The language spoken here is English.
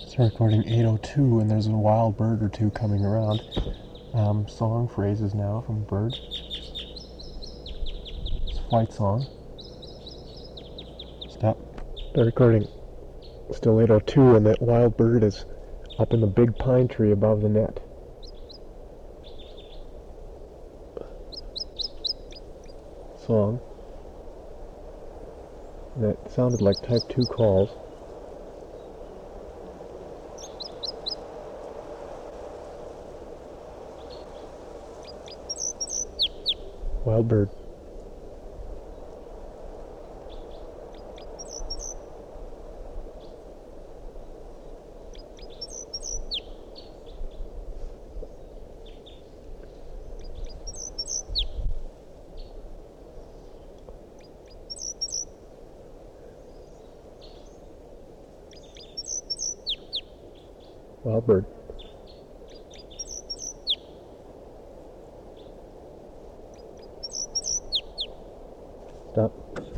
Start recording 8:02 and there's a wild bird or two coming around. Song phrases now from bird. It's flight song. Stop. Start recording. Still 8:02 and that wild bird is up in the big pine tree above the net. Song. And that sounded like type 2 calls. Wild bird. Wild bird. Stop.